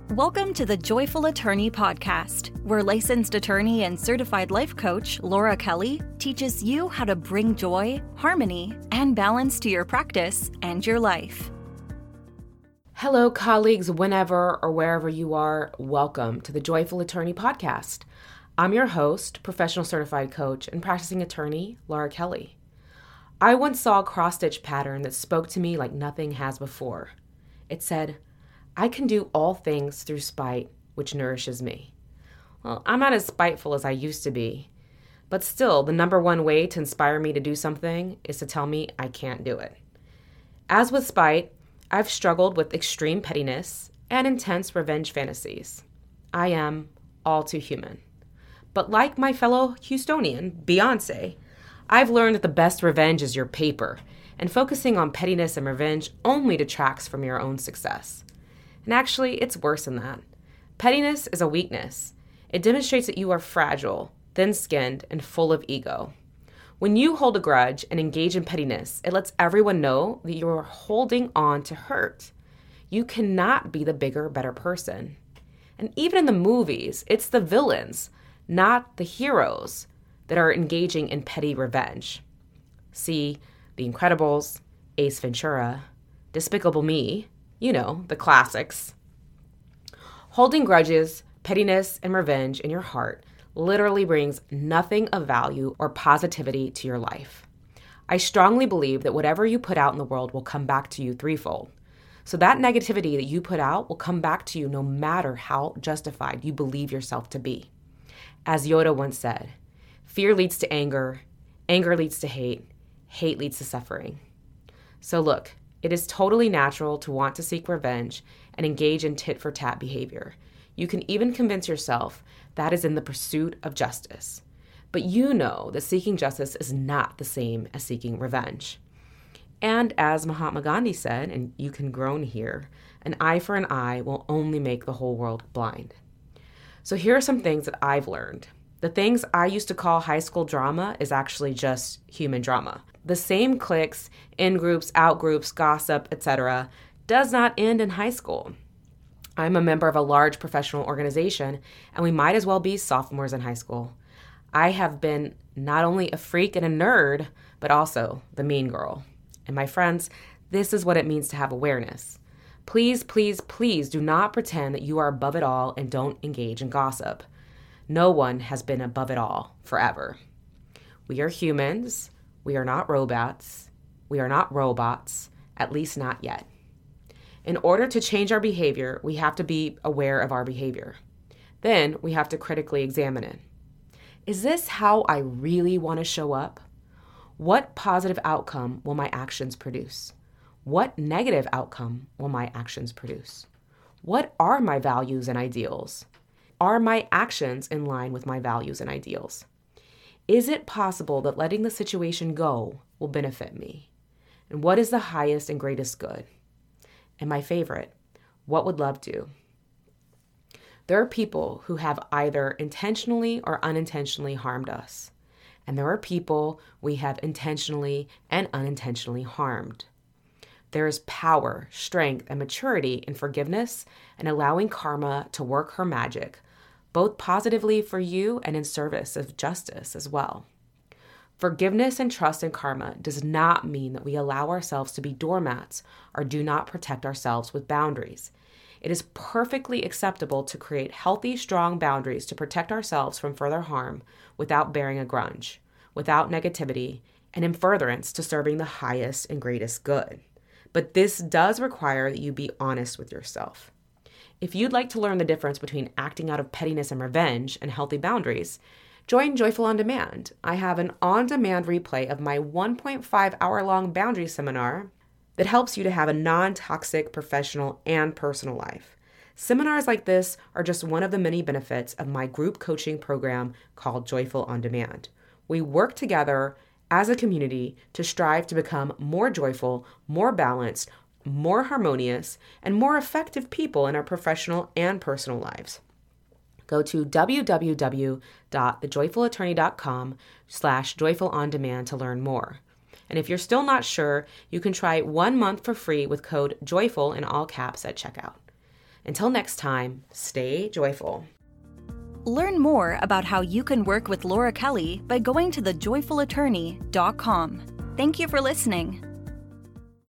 Welcome to the Joyful Attorney Podcast, where licensed attorney and certified life coach Laura Kelly teaches you how to bring joy, harmony, and balance to your practice and your life. Hello, colleagues, whenever or wherever you are, welcome to the Joyful Attorney Podcast. I'm your host, professional certified coach and practicing attorney, Laura Kelly. I once saw a cross-stitch pattern that spoke to me like nothing has before. It said, I can do all things through spite, which nourishes me. Well, I'm not as spiteful as I used to be, but still, the number one way to inspire me to do something is to tell me I can't do it. As with spite, I've struggled with extreme pettiness and intense revenge fantasies. I am all too human. But like my fellow Houstonian, Beyonce, I've learned that the best revenge is your paper, and focusing on pettiness and revenge only detracts from your own success. And actually, it's worse than that. Pettiness is a weakness. It demonstrates that you are fragile, thin-skinned, and full of ego. When you hold a grudge and engage in pettiness, it lets everyone know that you are holding on to hurt. You cannot be the bigger, better person. And even in the movies, it's the villains, not the heroes, that are engaging in petty revenge. See The Incredibles, Ace Ventura, Despicable Me, you know, the classics. Holding grudges, pettiness, and revenge in your heart literally brings nothing of value or positivity to your life. I strongly believe that whatever you put out in the world will come back to you threefold. So that negativity that you put out will come back to you no matter how justified you believe yourself to be. As Yoda once said, fear leads to anger leads to hate leads to suffering. So look, it is totally natural to want to seek revenge and engage in tit-for-tat behavior. You can even convince yourself that is in the pursuit of justice. But you know that seeking justice is not the same as seeking revenge. And as Mahatma Gandhi said, and you can groan here, an eye for an eye will only make the whole world blind. So here are some things that I've learned. The things I used to call high school drama is actually just human drama. The same cliques, in-groups, out-groups, gossip, etc. does not end in high school. I'm a member of a large professional organization, and we might as well be sophomores in high school. I have been not only a freak and a nerd, but also the mean girl. And my friends, this is what it means to have awareness. Please, please, please do not pretend that you are above it all and don't engage in gossip. No one has been above it all forever. We are humans. We are not robots. We are not robots, at least not yet. In order to change our behavior, we have to be aware of our behavior. Then we have to critically examine it. Is this how I really want to show up? What positive outcome will my actions produce? What negative outcome will my actions produce? What are my values and ideals? Are my actions in line with my values and ideals? Is it possible that letting the situation go will benefit me? And what is the highest and greatest good? And my favorite, what would love do? There are people who have either intentionally or unintentionally harmed us. And there are people we have intentionally and unintentionally harmed. There is power, strength, and maturity in forgiveness and allowing karma to work her magic, both positively for you and in service of justice as well. Forgiveness and trust in karma does not mean that we allow ourselves to be doormats or do not protect ourselves with boundaries. It is perfectly acceptable to create healthy, strong boundaries to protect ourselves from further harm without bearing a grudge, without negativity, and in furtherance to serving the highest and greatest good. But this does require that you be honest with yourself. If you'd like to learn the difference between acting out of pettiness and revenge and healthy boundaries, join Joyful On Demand. I have an on-demand replay of my 1.5-hour-long boundary seminar that helps you to have a non-toxic professional and personal life. Seminars like this are just one of the many benefits of my group coaching program called Joyful On Demand. We work together as a community to strive to become more joyful, more balanced, more harmonious, and more effective people in our professional and personal lives. Go to www.thejoyfulattorney.com/joyfulondemand to learn more. And if you're still not sure, you can try 1 month for free with code JOYFUL in all caps at checkout. Until next time, stay joyful. Learn more about how you can work with Laura Kelly by going to thejoyfulattorney.com. Thank you for listening.